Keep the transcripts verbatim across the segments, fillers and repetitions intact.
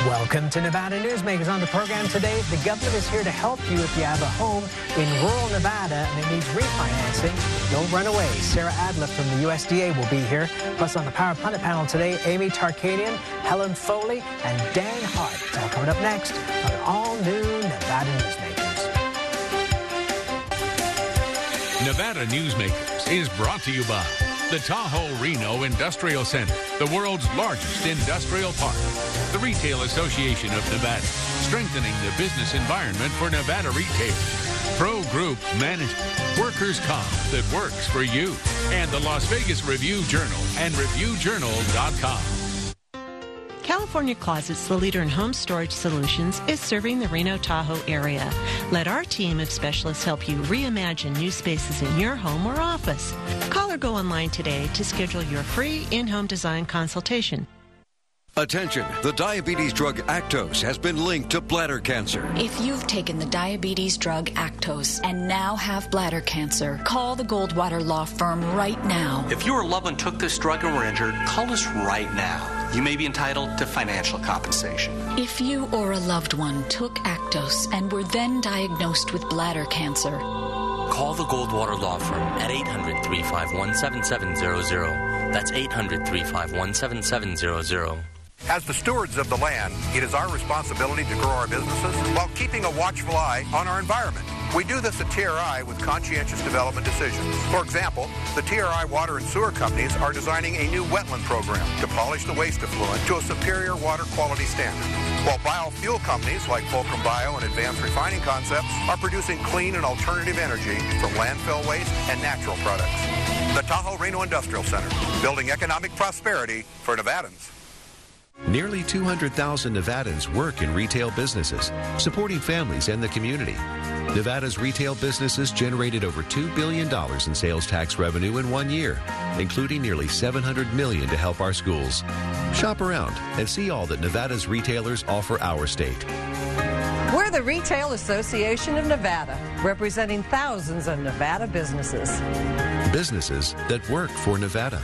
Welcome to Nevada Newsmakers. On the program today, the government is here to help you if you have a home in rural Nevada and it needs refinancing. Don't run away. Sarah Adler from the U S D A will be here. Plus, on the Power Pundit panel today, Amy Tarkanian, Helen Foley, and Dan Hart. It's all coming up next on an all-new Nevada Newsmakers. Nevada Newsmakers is brought to you by the Tahoe Reno Industrial Center, the world's largest industrial park. The Retail Association of Nevada, strengthening the business environment for Nevada retailers. Pro Group Management, workers' comp that works for you. And the Las Vegas Review-Journal and Review Journal dot com. California Closets, the leader in home storage solutions, is serving the Reno Tahoe area. Let our team of specialists help you reimagine new spaces in your home or office. Call or go online today to schedule your free in-home design consultation. Attention, the diabetes drug Actos has been linked to bladder cancer. If you've taken the diabetes drug Actos and now have bladder cancer, call the Goldwater Law Firm right now. If your loved one took this drug and were injured, call us right now. You may be entitled to financial compensation. If you or a loved one took Actos and were then diagnosed with bladder cancer, call the Goldwater Law Firm at eight hundred, three five one, seven seven zero zero. That's eight hundred, three five one, seven seven zero zero. As the stewards of the land, it is our responsibility to grow our businesses while keeping a watchful eye on our environment. We do this at T R I with conscientious development decisions. For example, the T R I water and sewer companies are designing a new wetland program to polish the waste effluent to a superior water quality standard, while biofuel companies like Fulcrum Bio and Advanced Refining Concepts are producing clean and alternative energy from landfill waste and natural products. The Tahoe Reno Industrial Center, building economic prosperity for Nevadans. Nearly two hundred thousand Nevadans work in retail businesses, supporting families and the community. Nevada's retail businesses generated over two billion dollars in sales tax revenue in one year, including nearly seven hundred million dollars to help our schools. Shop around and see all that Nevada's retailers offer our state. We're the Retail Association of Nevada, representing thousands of Nevada businesses. Businesses that work for Nevada.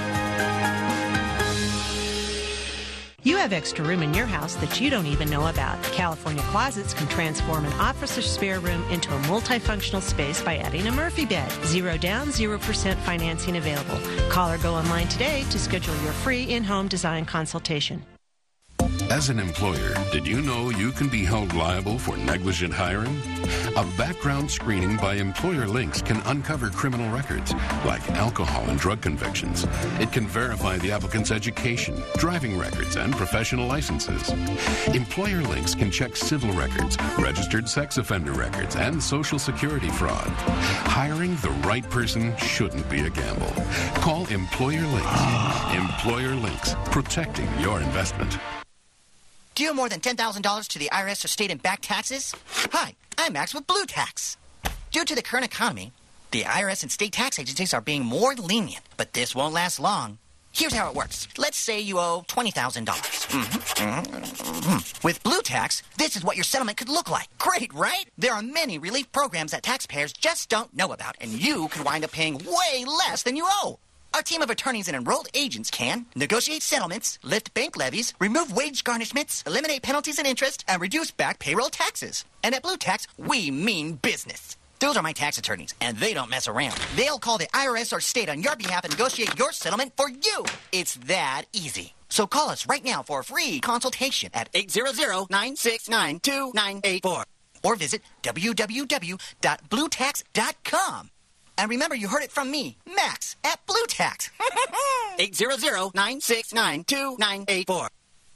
You have extra room in your house that you don't even know about. California Closets can transform an office or spare room into a multifunctional space by adding a Murphy bed. Zero down, zero percent financing available. Call or go online today to schedule your free in-home design consultation. As an employer, did you know you can be held liable for negligent hiring? A background screening by Employer Links can uncover criminal records, like alcohol and drug convictions. It can verify the applicant's education, driving records, and professional licenses. Employer Links can check civil records, registered sex offender records, and Social Security fraud. Hiring the right person shouldn't be a gamble. Call Employer Links. Employer Links, protecting your investment. Do you owe more than ten thousand dollars to the I R S or state and back taxes? Hi, I'm Max with Blue Tax. Due to the current economy, the I R S and state tax agencies are being more lenient, but this won't last long. Here's how it works. Let's say you owe twenty thousand dollars. Mm-hmm. Mm-hmm. With Blue Tax, this is what your settlement could look like. Great, right? There are many relief programs that taxpayers just don't know about, and you could wind up paying way less than you owe. Our team of attorneys and enrolled agents can negotiate settlements, lift bank levies, remove wage garnishments, eliminate penalties and interest, and reduce back payroll taxes. And at Blue Tax, we mean business. Those are my tax attorneys, and they don't mess around. They'll call the I R S or state on your behalf and negotiate your settlement for you. It's that easy. So call us right now for a free consultation at eight hundred, nine six nine, two nine eight four or visit w w w dot blue tax dot com. And remember, you heard it from me, Max, at Blue Tax. eight hundred, nine six nine, two nine eight four.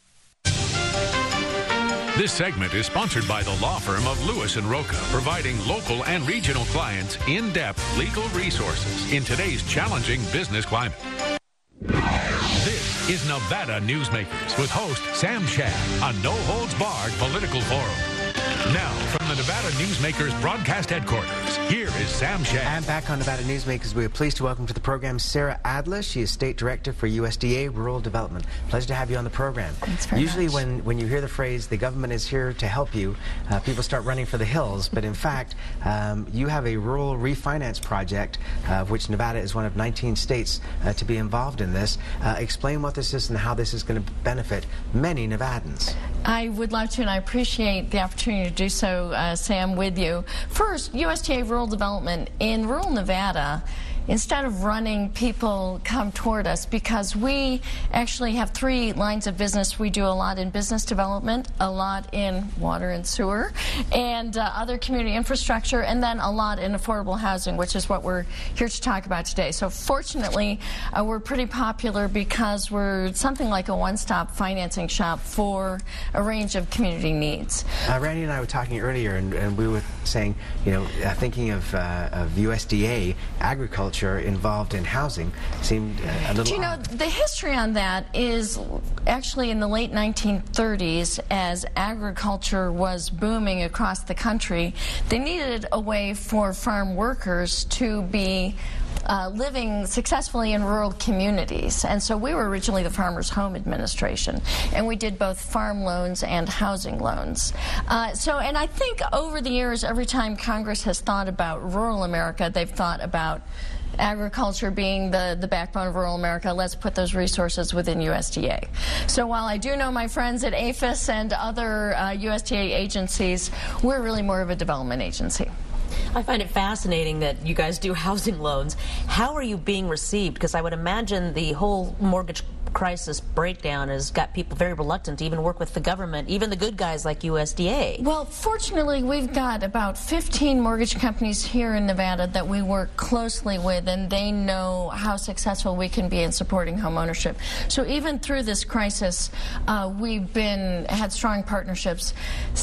This segment is sponsored by the law firm of Lewis and Roca, providing local and regional clients in-depth legal resources in today's challenging business climate. This is Nevada Newsmakers with host Sam Shad, a no-holds-barred political forum. Now, from the Nevada Newsmakers broadcast headquarters, Here is Sam Shad. And back on Nevada Newsmakers, we are pleased to welcome to the program Sarah Adler. She is State Director for U S D A Rural Development. Pleasure to have you on the program. Thanks very Usually much. when, when you hear the phrase, the government is here to help you, uh, people start running for the hills. But in fact, um, you have a rural refinance project, uh, of which Nevada is one of nineteen states uh, to be involved in this. Uh, explain what this is and how this is going to benefit many Nevadans. I would love to, and I appreciate the opportunity to do so, uh, Sam, with you. First, U S D A Rural Development in rural Nevada, instead of running, people come toward us because we actually have three lines of business. We do a lot in business development, a lot in water and sewer, and uh, other community infrastructure, and then a lot in affordable housing, which is what we're here to talk about today. So fortunately, uh, we're pretty popular because we're something like a one-stop financing shop for a range of community needs. Uh, Randy and I were talking earlier, and, and we were saying, you know, uh, thinking of, uh, of U S D A agriculture involved in housing seemed uh, a little Do you know, odd. the history on that is actually in the late nineteen thirties, as agriculture was booming across the country, they needed a way for farm workers to be Uh, living successfully in rural communities. And so we were originally the Farmers Home Administration, and we did both farm loans and housing loans. Uh, so, and I think over the years, every time Congress has thought about rural America, they've thought about agriculture being the, the backbone of rural America. Let's put those resources within U S D A. So while I do know my friends at A P H I S and other uh, U S D A agencies, we're really more of a development agency. I find it fascinating that you guys do housing loans. How are you being received? Because I would imagine the whole mortgage crisis breakdown has got people very reluctant to even work with the government, even the good guys like U S D A. Well, fortunately, we've got about fifteen mortgage companies here in Nevada that we work closely with, and they know how successful we can be in supporting home ownership. So even through this crisis, uh, we've been had strong partnerships.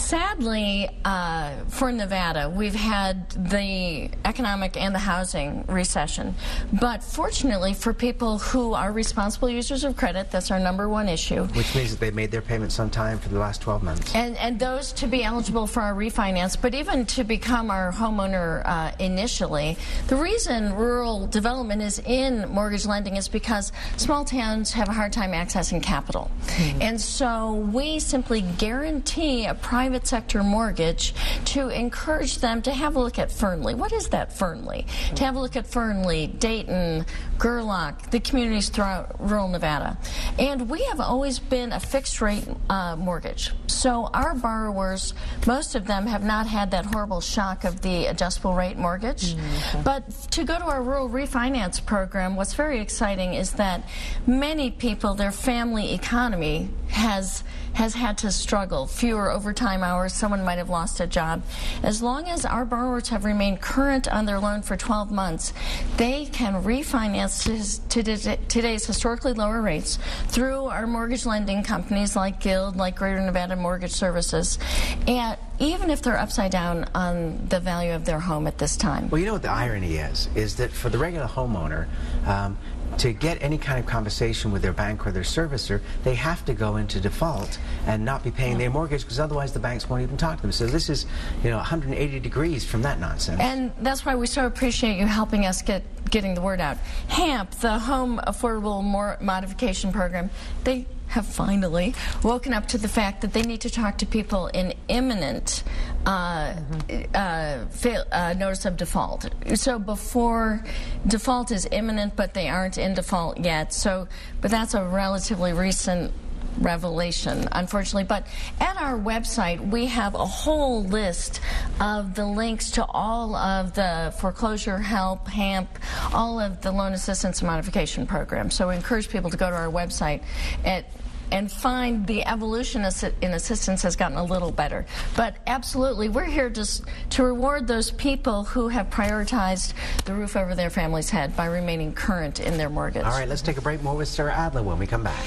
Sadly, uh, for Nevada, we've had the economic and the housing recession. But fortunately, for people who are responsible users of credit, that's our number one issue. Which means that they've made their payments on time for the last twelve months. And, and those to be eligible for our refinance, but even to become our homeowner uh, initially. The reason rural development is in mortgage lending is because small towns have a hard time accessing capital. Mm-hmm. And so we simply guarantee a private sector mortgage to encourage them to have a look at Fernley. What is that, Fernley? Mm-hmm. To have a look at Fernley, Dayton, Gerlach, the communities throughout rural Nevada. And we have always been a fixed rate uh, mortgage. So our borrowers, most of them have not had that horrible shock of the adjustable rate mortgage. Mm-hmm. But to go to our rural refinance program, what's very exciting is that many people, their family economy has has had to struggle. Fewer overtime hours, someone might have lost a job. As long as our borrowers have remained current on their loan for twelve months, they can refinance to today's historically lower rates through our mortgage lending companies like Guild, like Greater Nevada Mortgage Services, and even if they're upside down on the value of their home at this time. Well, you know what the irony is, is that for the regular homeowner, um, to get any kind of conversation with their bank or their servicer, they have to go into default and not be paying their mortgage, because otherwise the banks won't even talk to them. So this is, you know, one hundred eighty degrees from that nonsense. And that's why we so appreciate you helping us get getting the word out. HAMP, the Home Affordable More Modification Program, they have finally woken up to the fact that they need to talk to people in imminent uh, mm-hmm. uh, fail, uh, notice of default. So before default is imminent, but they aren't in default yet. So, but that's a relatively recent revelation, unfortunately. But at our website, we have a whole list of the links to all of the foreclosure help, HAMP, all of the loan assistance and modification programs. So we encourage people to go to our website at and find the evolution in assistance has gotten a little better. But absolutely, we're here just to reward those people who have prioritized the roof over their family's head by remaining current in their mortgage. All right, let's take a break. More with Sarah Adler when we come back.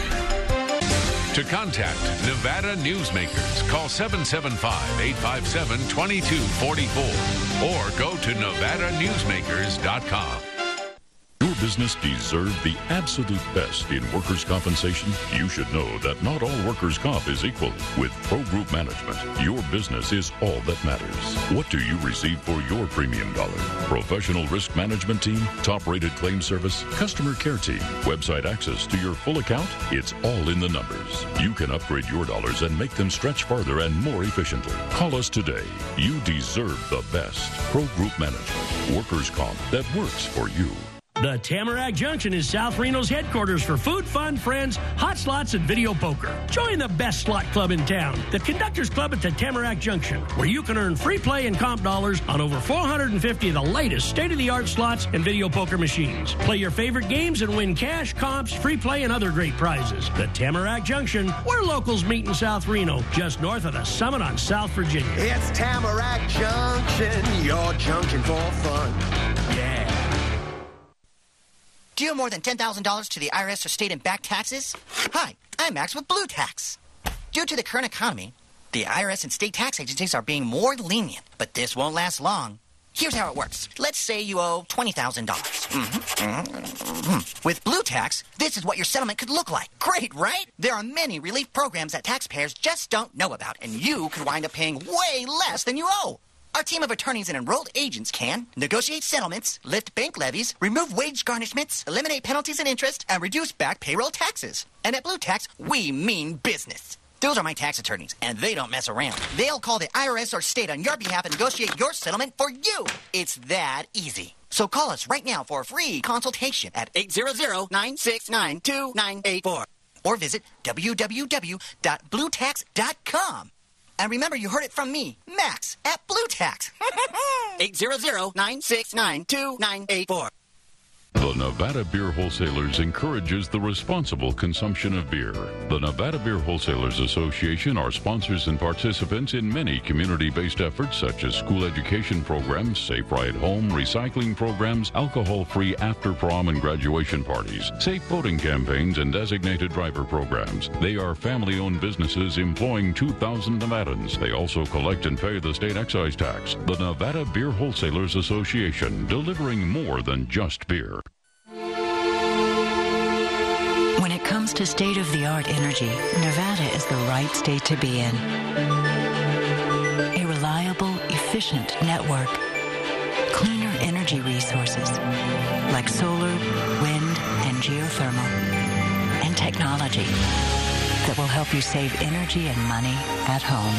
To contact Nevada Newsmakers, call seven seven five, eight five seven, two two four four or go to nevada newsmakers dot com. Your business deserve the absolute best in workers' compensation? You should know that not all workers' comp is equal. With Pro Group Management, your business is all that matters. What do you receive for your premium dollar? Professional risk management team, top-rated claim service, customer care team, website access to your full account? It's all in the numbers. You can upgrade your dollars and make them stretch farther and more efficiently. Call us today. You deserve the best. Pro Group Management. Workers' comp that works for you. The Tamarack Junction is South Reno's headquarters for food, fun, friends, hot slots, and video poker. Join the best slot club in town, the Conductors Club at the Tamarack Junction, where you can earn free play and comp dollars on over four hundred fifty of the latest state-of-the-art slots and video poker machines. Play your favorite games and win cash, comps, free play, and other great prizes. The Tamarack Junction, where locals meet in South Reno, just north of the Summit on South Virginia. It's Tamarack Junction, your junction for fun. Yeah. Do you owe more than ten thousand dollars to the I R S or state and back taxes? Hi, I'm Max with Blue Tax. Due to the current economy, the I R S and state tax agencies are being more lenient, but this won't last long. Here's how it works. Let's say you owe twenty thousand dollars. Mm-hmm. Mm-hmm. With Blue Tax, this is what your settlement could look like. Great, right? There are many relief programs that taxpayers just don't know about, and you could wind up paying way less than you owe. Our team of attorneys and enrolled agents can negotiate settlements, lift bank levies, remove wage garnishments, eliminate penalties and interest, and reduce back payroll taxes. And at Blue Tax, we mean business. Those are my tax attorneys, and they don't mess around. They'll call the I R S or state on your behalf and negotiate your settlement for you. It's that easy. So call us right now for a free consultation at eight hundred, nine six nine, two nine eight four or visit w w w dot blue tax dot com. And remember, you heard it from me, Max, at Blue Tax. eight hundred, nine six nine, two nine eight four. The Nevada Beer Wholesalers encourages the responsible consumption of beer. The Nevada Beer Wholesalers Association are sponsors and participants in many community-based efforts such as school education programs, Safe Ride Home, recycling programs, alcohol-free after-prom and graduation parties, safe voting campaigns, and designated driver programs. They are family-owned businesses employing two thousand Nevadans. They also collect and pay the state excise tax. The Nevada Beer Wholesalers Association, delivering more than just beer. When it comes to state-of-the-art energy, Nevada is the right state to be in. A reliable, efficient network. Cleaner energy resources like solar, wind, and geothermal. And technology that will help you save energy and money at home.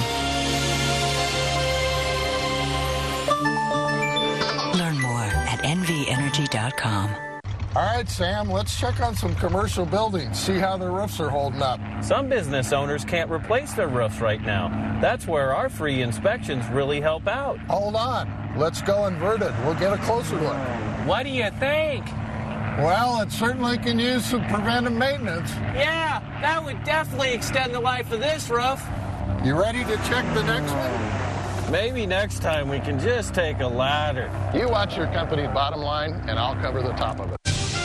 Learn more at N V energy dot com. All right, Sam, let's check on some commercial buildings, see how their roofs are holding up. Some business owners can't replace their roofs right now. That's where our free inspections really help out. Hold on. Let's go inverted. We'll get a closer look. What do you think? Well, it certainly can use some preventive maintenance. Yeah, that would definitely extend the life of this roof. You ready to check the next one? Maybe next time we can just take a ladder. You watch your company's bottom line, and I'll cover the top of it.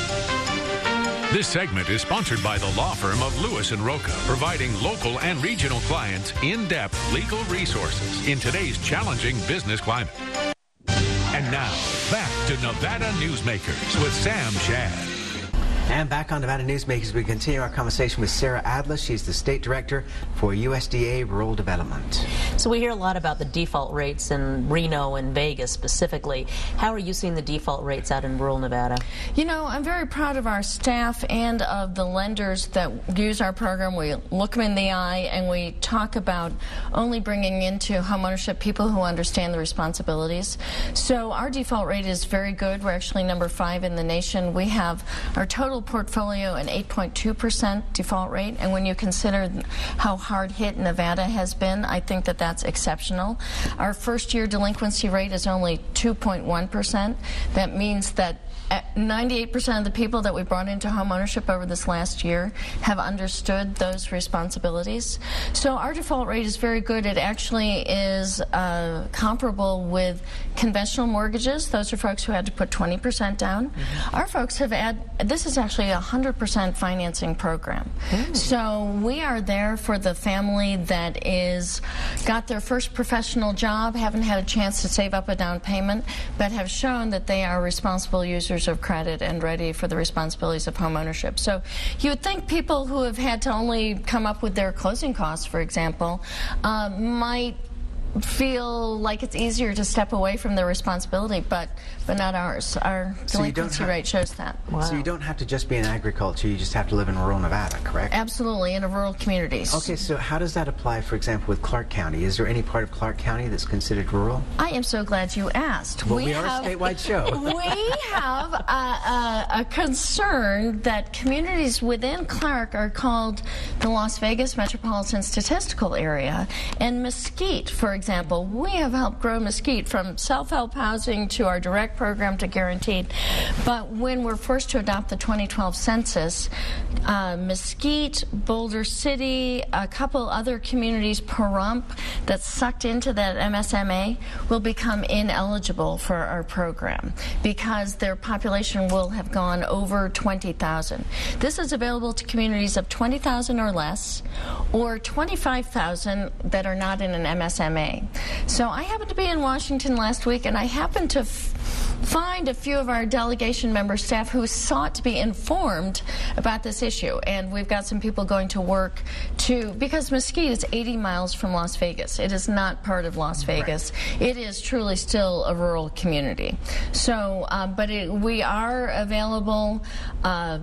This segment is sponsored by the law firm of Lewis and Roca, providing local and regional clients in-depth legal resources in today's challenging business climate. And now, back to Nevada Newsmakers with Sam Shad. And back on Nevada Newsmakers, we continue our conversation with Sarah Adler. She's the State Director for U S D A Rural Development. So we hear a lot about the default rates in Reno and Vegas specifically. How are you seeing the default rates out in rural Nevada? You know, I'm very proud of our staff and of the lenders that use our program. We look them in the eye and we talk about only bringing into homeownership people who understand the responsibilities. So our default rate is very good. We're actually number five in the nation. We have our total portfolio an eight point two percent default rate, and when you consider how hard hit Nevada has been, I think that that's exceptional. Our first year delinquency rate is only two point one percent. That means that ninety-eight percent of the people that we brought into home ownership over this last year have understood those responsibilities. So our default rate is very good. It actually is uh, comparable with conventional mortgages. Those are folks who had to put twenty percent down. Mm-hmm. Our folks have had, this is actually a one hundred percent financing program. Mm. So we are there for the family that is got their first professional job, haven't had a chance to save up a down payment, but have shown that they are responsible users producers of credit and ready for the responsibilities of home ownership. So you would think people who have had to only come up with their closing costs, for example, uh, might feel like it's easier to step away from their responsibility, but but not ours. Our So you don't delinquency have- rate shows that. So you don't have to just be in agriculture, you just have to live in rural Nevada, correct? Absolutely, in rural communities. Okay, so how does that apply, for example, with Clark County? Is there any part of Clark County that's considered rural? I am so glad you asked. Well, we are a have, statewide show. We have a, a, a concern that communities within Clark are called the Las Vegas Metropolitan Statistical Area. And Mesquite, for example, we have helped grow Mesquite from self-help housing to our direct program to guaranteed. But when we're forced to adopt the twenty twelve census, uh, Mesquite, Boulder City, a couple other communities, Pahrump, that's sucked into that M S M A, will become ineligible for our program because their population will have gone over twenty thousand. This is available to communities of twenty thousand or less, or twenty-five thousand that are not in an M S M A. So I happened to be in Washington last week, and I happened to f find a few of our delegation member staff who sought to be informed about this issue. And we've got some people going to work to, because Mesquite is eighty miles from Las Vegas. It is not part of Las Vegas. Right. It is truly still a rural community. So, uh, but it, we are available uh,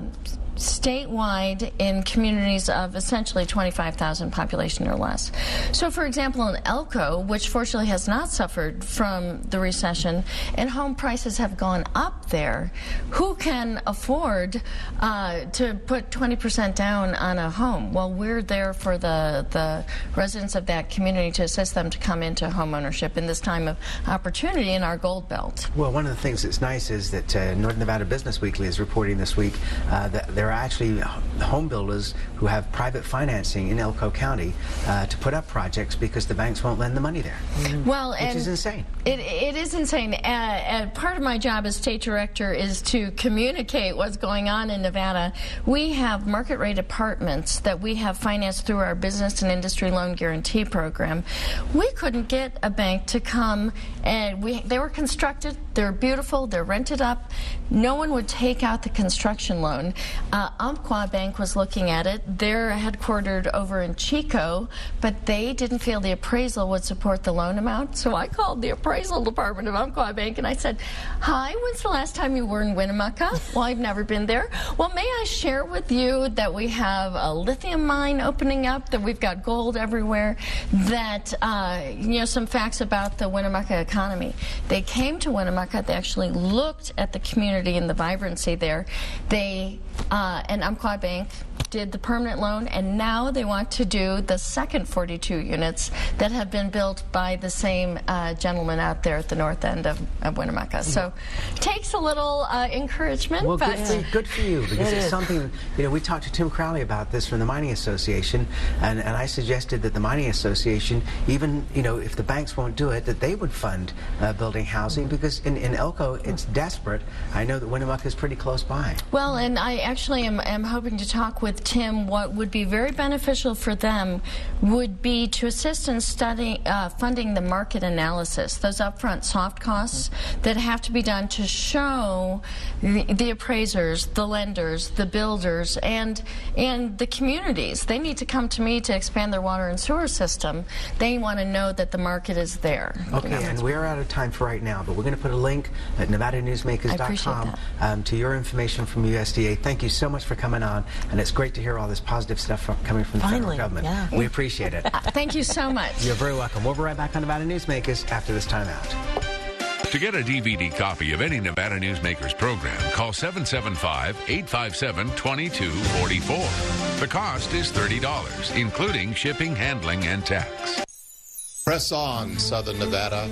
statewide in communities of essentially twenty-five thousand population or less. So, for example, in Elko, which fortunately has not suffered from the recession, and home prices have gone up there, who can afford uh, to put twenty percent down on a home? Well, we're there for the, the residents of that community to assist them to come into home ownership in this time of opportunity in our Gold Belt. Well, one of the things that's nice is that uh, Northern Nevada Business Weekly is reporting this week uh, that there are actually home builders who have private financing in Elko County uh, to put up projects because the banks won't lend the money there. Mm-hmm. Well, which and is insane. It, it is insane. Uh, and part of my job as state director is to communicate what's going on in Nevada. We have market rate apartments that we have financed through our business and industry loan guarantee program. We couldn't get a bank to come, and we they were constructed. They're beautiful. They're rented up. No one would take out the construction loan. Uh, Umpqua Bank was looking at it. They're headquartered over in Chico, but they didn't feel the appraisal would support the loan amount. So I called the appraisal department of Umpqua Bank and I said, "Hi, when's the last time you were in Winnemucca?" "Well, I've never been there." "Well, may I share with you that we have a lithium mine opening up, that we've got gold everywhere, that, uh, you know, some facts about the Winnemucca economy." They came to Winnemucca. They actually looked at the community and the vibrancy there. They, uh, and Umpqua Bank did the permanent loan, and now they want to do the second forty-two units that have been built by the same uh, gentleman out there at the north end of, of Winnemucca. So it takes a little uh, encouragement. Well, but good, for, good for you, because It it's is. something, you know, we talked to Tim Crowley about this from the Mining Association, and, and I suggested that the Mining Association, even, you know, if the banks won't do it, that they would fund uh, building housing, because in, in Elko, it's desperate. I know that Winnemucca is pretty close by. Well, and I actually am, am hoping to talk with Tim. What would be very beneficial for them would be to assist in studying, uh, funding the market analysis, those upfront soft costs that have to be done to show the, the appraisers, the lenders, the builders, and and the communities. They need to come to me to expand their water and sewer system. They want to know that the market is there. Okay, You know, and we're out of time for right now, but we're going to put a link at Nevada Newsmakers dot com um, to your information from U S D A. Thank you so much for coming on, and it's great to hear all this positive stuff from, coming from the Finally, federal government. yeah. We appreciate it. Thank you so much. You're very welcome. We'll be right back on Nevada Newsmakers after this time out. To get a D V D copy of any Nevada Newsmakers program, call seven seven five, eight five seven, two two four four. The cost is thirty dollars, including shipping, handling, and tax. Press on, Southern Nevada.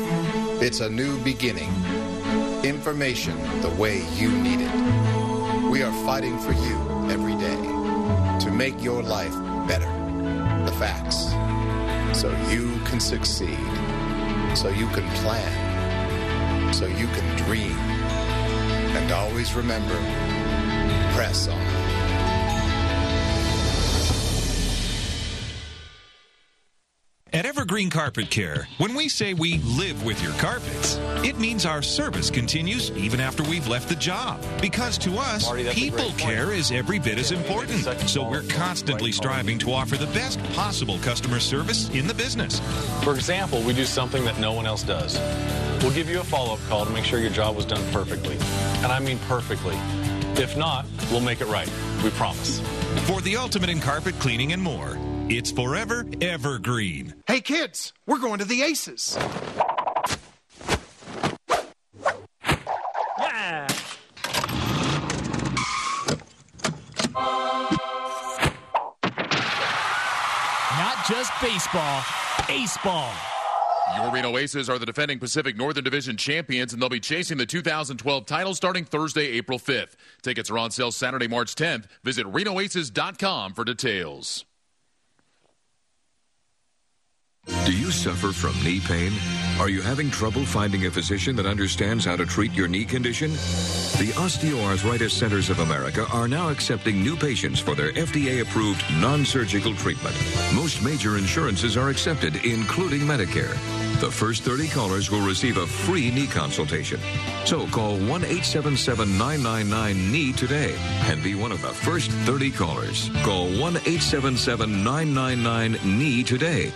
It's a new beginning. Information the way you need it. We are fighting for you every day to make your life better. The facts. So you can succeed. So you can plan. So you can dream. And always remember, press on. At Evergreen Carpet Care, when we say we live with your carpets, it means our service continues even after we've left the job. Because to us, Marty, people care is every bit as important. So we're constantly striving to offer the best possible customer service in the business. For example, we do something that no one else does. We'll give you a follow-up call to make sure your job was done perfectly. And I mean perfectly. If not, we'll make it right. We promise. For the ultimate in carpet cleaning and more, it's forever Evergreen. Hey kids, we're going to the Aces. Yeah. Not just baseball, ace-ball. Your Reno Aces are the defending Pacific Northern Division champions, and they'll be chasing the two thousand twelve title starting Thursday, April fifth. Tickets are on sale Saturday, March tenth. Visit Reno Aces dot com for details. Do you suffer from knee pain? Are you having trouble finding a physician that understands how to treat your knee condition? The Osteoarthritis Centers of America are now accepting new patients for their F D A-approved non-surgical treatment. Most major insurances are accepted, including Medicare. The first thirty callers will receive a free knee consultation. So call one eight seven seven, nine nine nine, K N E E today and be one of the first thirty callers. Call one eight seven seven, nine nine nine, K N E E today.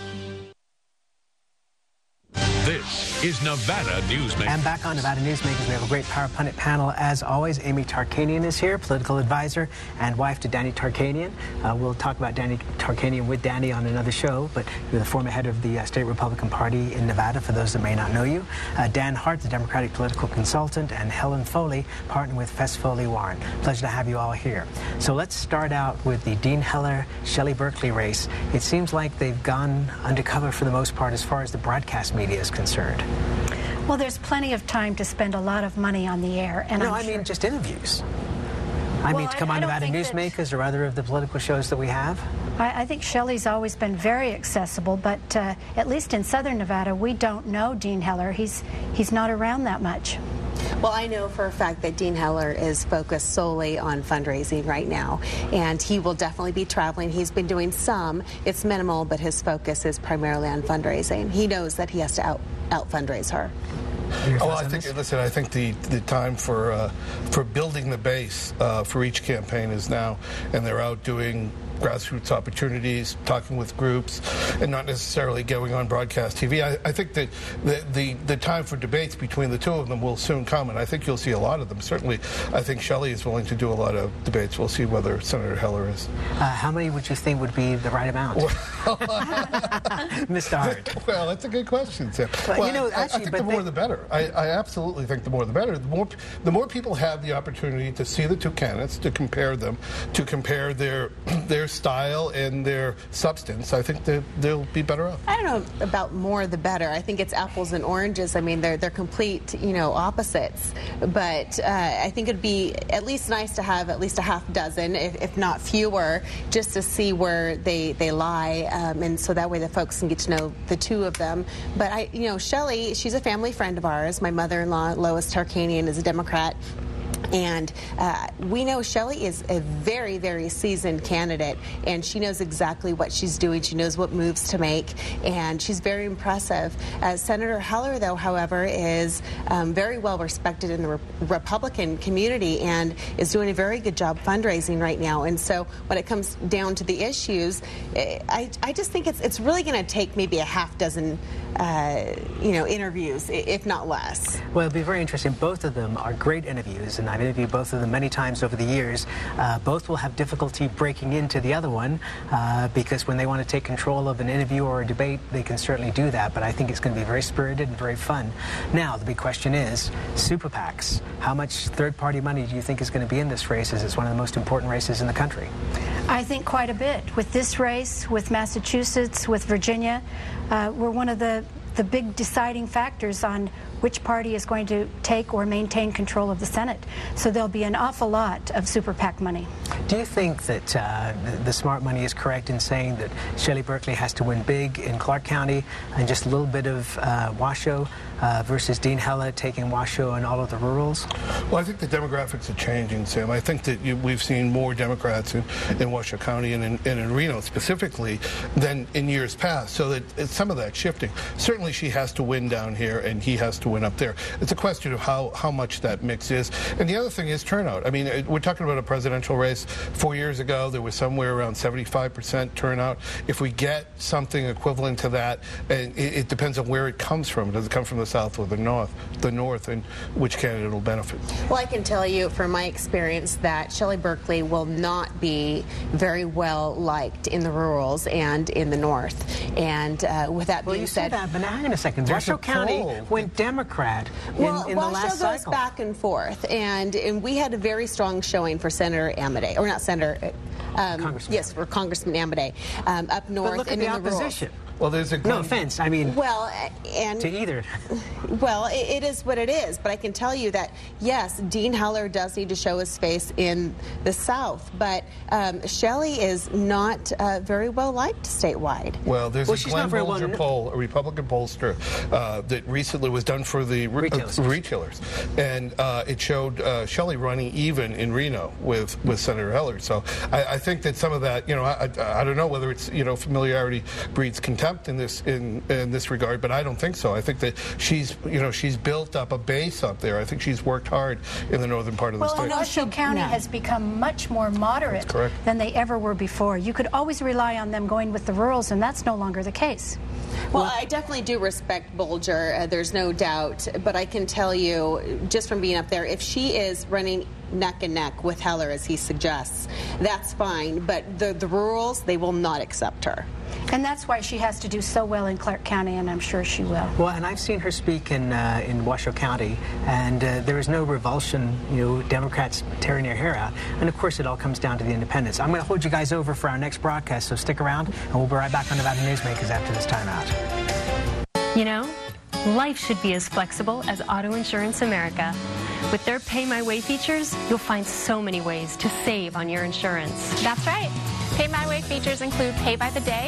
This is Nevada Newsmakers. And back on Nevada Newsmakers, we have a great Power Pundit panel. As always, Amy Tarkanian is here, political advisor and wife to Danny Tarkanian. Uh, we'll talk about Danny Tarkanian with Danny on another show, but you're the former head of the uh, State Republican Party in Nevada, for those that may not know you. Uh, Dan Hart, the Democratic political consultant, and Helen Foley, partner with Fess Foley Warren. Pleasure to have you all here. So let's start out with the Dean Heller-Shelley Berkley race. It seems like they've gone undercover for the most part as far as the broadcast media is concerned. Well, there's plenty of time to spend a lot of money on the air. And no, I'm I sure... mean just interviews. I well, mean to come I, on I Nevada Newsmakers or other of the political shows that we have. I, I think Shelley's always been very accessible, but uh, at least in Southern Nevada, we don't know Dean Heller. He's, he's not around that much. Well, I know for a fact that Dean Heller is focused solely on fundraising right now, and he will definitely be traveling. He's been doing some. It's minimal, but his focus is primarily on fundraising. He knows that he has to out, out fundraise her. Oh, I think. Listen, I think the the time for uh, for building the base uh, for each campaign is now, and they're out doing grassroots opportunities, talking with groups, and not necessarily going on broadcast T V. I, I think that the, the the time for debates between the two of them will soon come, and I think you'll see a lot of them. Certainly, I think Shelley is willing to do a lot of debates. We'll see whether Senator Heller is. Uh, how many would you think would be the right amount? Mister Hart. Well, that's a good question, Sam. Well, well, you know, I, actually, I think but the more they... the better. I, I absolutely think the more the better. The more, the more people have the opportunity to see the two candidates, to compare them, to compare their their style and their substance, I think that they'll be better off. I don't know about more the better. I think it's apples and oranges. I mean, they're they're complete, you know, opposites. But uh, I think it'd be at least nice to have at least a half dozen, if, if not fewer, just to see where they they lie, um, and so that way the folks can get to know the two of them. But I, you know, Shelley, she's a family friend of ours. My mother-in-law, Lois Tarkanian, is a Democrat. And uh, we know Shelley is a very, very seasoned candidate, and she knows exactly what she's doing. She knows what moves to make, and she's very impressive. Uh, Senator Heller, though, however, is um, very well respected in the re Republican community and is doing a very good job fundraising right now. And so when it comes down to the issues, I, I just think it's, it's really going to take maybe a half dozen uh, you know, interviews, if not less. Well, it'll be very interesting. Both of them are great interviews, and I've interviewed both of them many times over the years. Uh, both will have difficulty breaking into the other one uh, because when they want to take control of an interview or a debate, they can certainly do that, but I think it's going to be very spirited and very fun. Now, the big question is, super PACs. How much third-party money do you think is going to be in this race, as it's one of the most important races in the country? I think quite a bit. With this race, with Massachusetts, with Virginia, uh, we're one of the, the big deciding factors on which party is going to take or maintain control of the Senate. So there'll be an awful lot of super PAC money. Do you think that uh, the, the smart money is correct in saying that Shelley Berkley has to win big in Clark County and just a little bit of uh, Washoe uh, versus Dean Heller taking Washoe and all of the rurals? Well, I think the demographics are changing, Sam. I think that you, we've seen more Democrats in, in Washoe County and in, and in Reno specifically than in years past, so that it's some of that shifting. Certainly she has to win down here and he has to win up there. It's a question of how, how much that mix is. And the other thing is turnout. I mean, we're talking about a presidential race. Four years ago, there was somewhere around seventy-five percent turnout. If we get something equivalent to that, and it, it depends on where it comes from. Does it come from the South or the North? The North, and which candidate will benefit? Well, I can tell you from my experience that Shelley Berkeley will not be very well liked in the rurals and in the North. And uh, with that well, being you said, that, but hang on a second. There's Washoe a County poll. went Democrat in, well, in the Washoe last goes cycle. back and forth, and, and we had a very strong showing for Senator Amodei, or not Senator, um, Congressman yes, for Congressman Amodei, um, up north but look and at the in the opposition. rurals. Well, there's a no offense. I mean, well, and to either. Well, it, it is what it is. But I can tell you that yes, Dean Heller does need to show his face in the South, but um, Shelley is not uh, very well liked statewide. Well, there's well, a Glenn Bolger well poll, a Republican pollster, uh, that recently was done for the re retailers, uh, retailers. and uh, it showed uh, Shelley running even in Reno with with Senator Heller. So I, I think that some of that, you know, I, I, I don't know whether it's you know familiarity breeds contempt in this in in this regard, but I don't think so. I think that she's you know she's built up a base up there. I think she's worked hard in the northern part of the well, state. Well, Washoe County yeah. has become much more moderate than they ever were before. You could always rely on them going with the rurals, and that's no longer the case. Well, I definitely do respect Bolger, uh, there's no doubt, but I can tell you, just from being up there, if she is running neck and neck with Heller, as he suggests, that's fine, but the, the rurals, they will not accept her. And that's why she has to do so well in Clark County, and I'm sure she will. Well, and I've seen her speak in uh, in Washoe County, and uh, there is no revulsion, you know, Democrats tearing their hair out. And of course, it all comes down to the independents. I'm going to hold you guys over for our next broadcast, so stick around, and we'll be right back on Nevada Newsmakers after this timeout. You know, life should be as flexible as Auto Insurance America. With their Pay My Way features, you'll find so many ways to save on your insurance. That's right. Pay My Way features include pay by the day,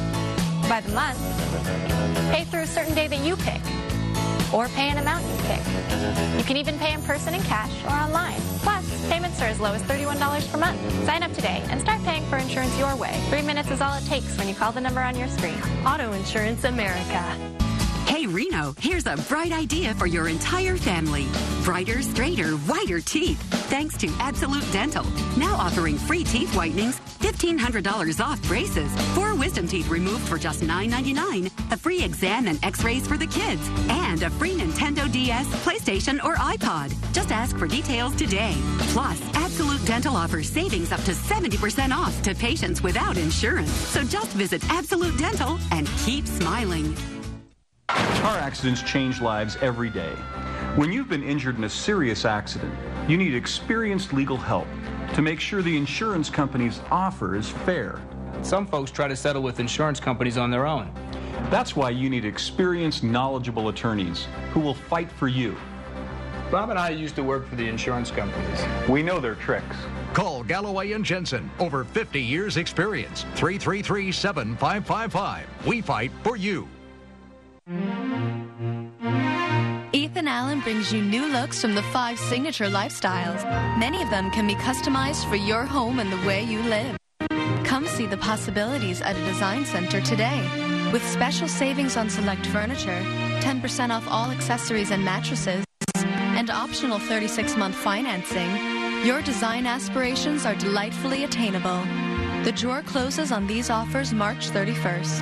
by the month, pay through a certain day that you pick, or pay an amount you pick. You can even pay in person in cash or online. Plus, payments are as low as thirty-one dollars per month. Sign up today and start paying for insurance your way. Three minutes is all it takes when you call the number on your screen. Auto Insurance America. Hey Reno, here's a bright idea for your entire family. Brighter, straighter, whiter teeth. Thanks to Absolute Dental. Now offering free teeth whitenings, fifteen hundred dollars off braces, four wisdom teeth removed for just nine ninety-nine, a free exam and x-rays for the kids, and a free Nintendo D S, PlayStation, or iPod. Just ask for details today. Plus, Absolute Dental offers savings up to seventy percent off to patients without insurance. So just visit Absolute Dental and keep smiling. Car accidents change lives every day. When you've been injured in a serious accident, you need experienced legal help to make sure the insurance company's offer is fair. Some folks try to settle with insurance companies on their own. That's why you need experienced, knowledgeable attorneys who will fight for you. Bob and I used to work for the insurance companies. We know their tricks. Call Galloway and Jensen. Over fifty years experience. three three three, seven five five five. We fight for you. Ethan Allen brings you new looks from the five signature lifestyles. Many of them can be customized for your home and the way you live. Come see the possibilities at a design center today. With special savings on select furniture, ten percent off all accessories and mattresses, and optional thirty-six month financing, your design aspirations are delightfully attainable. The drawer closes on these offers March thirty-first.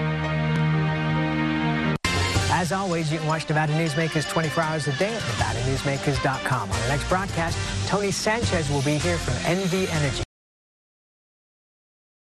As always, you can watch Nevada Newsmakers twenty-four hours a day at nevada newsmakers dot com. On our next broadcast, Tony Sanchez will be here from N V Energy.